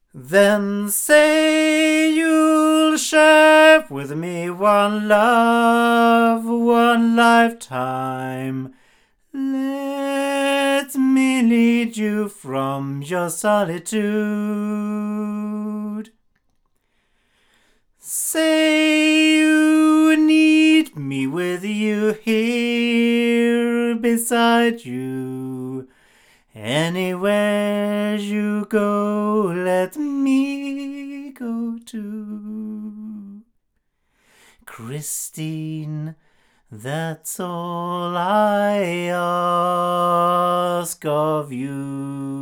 Then say you'll share with me one love, one lifetime. Let me lead you from your solitude. Say you need me with you here beside you. Anywhere you go, let me go too. Christine, that's all I ask of you.